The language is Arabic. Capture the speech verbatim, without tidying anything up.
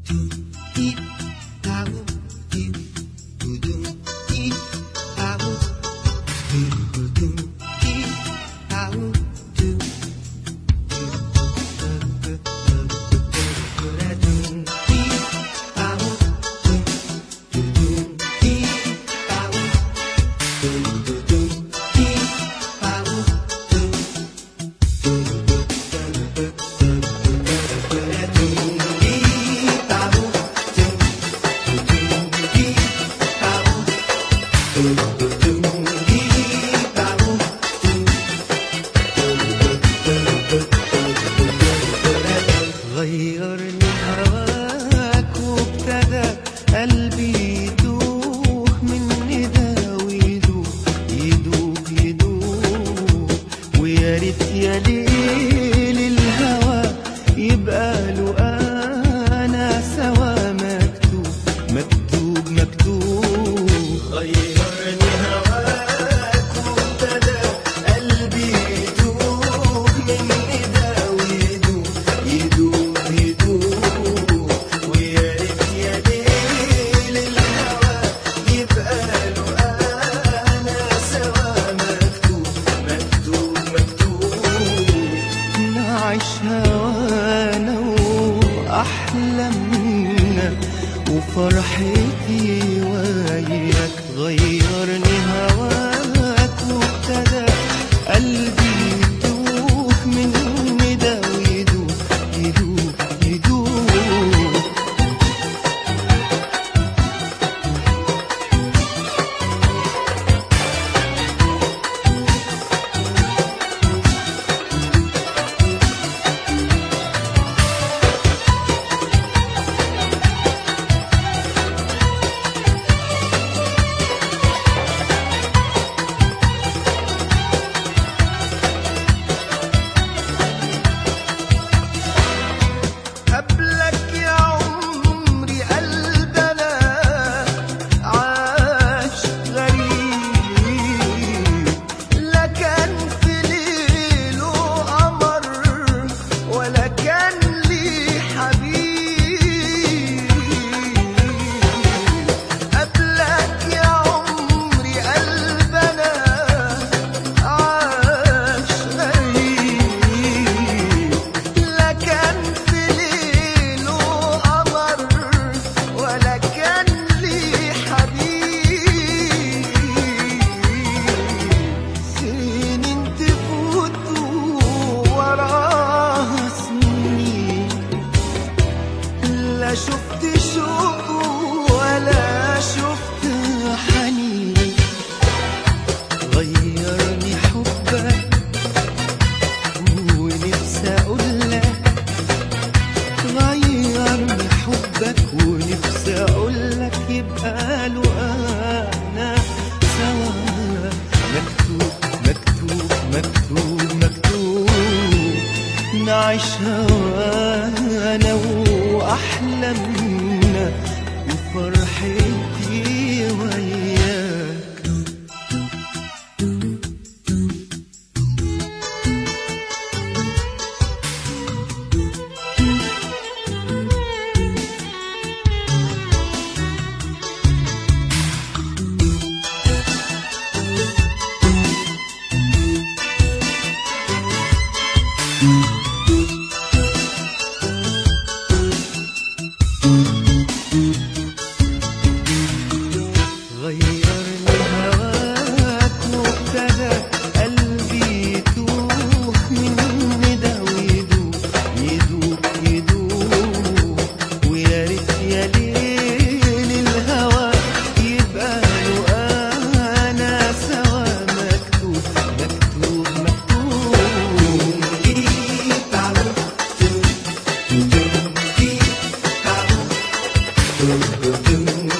غيرني هواك وابتدى قلبي يدوخ من ندى ويدوخ يدوخ يدوخ ويا ريت يا ليل الهوى يبقى له انا سوا مكتوب مكتوب مكتوب. غيرني هواك وابتدى قلبي يدوخ من ندى ويدوخ يدوخ يدوخ ويا ريت يا ليل الهوى يبقى له انا سوا مكتوب مكتوب مكتوب. نعيش هوانا واحلامنا وفرحتي وياك. غيرني هواك وابتدى قلبي يدوخ من ندى ويدوخ يدوخ يدوخ. قبلك يا عمري قلبنا عاش غريب، لا كان في ليله قمر ولا كان لي حبيب. قبلك يا عمري قلبنا عاش غريب، لا كان في ليله قمر ولا كان لي حبيب. سنين تفوت وراها سنين، لا شفت شوق ولا شفت حنين. غيرني حبك ونفسي اقولك، غيرني حبك ونفسي اقولك يبقى له انا سوا مكتوب مكتوب مكتوب مكتوب. نعيش هوانا واحلامنا وفرحتي وياك. غيرني هواك وابتدى قلبي يدوخ من ندى ويدوخ يدوخ يدوخ ويا ريت يا ليل الهوى يبقى له انا سوا مكتوب مكتوب مكتوب.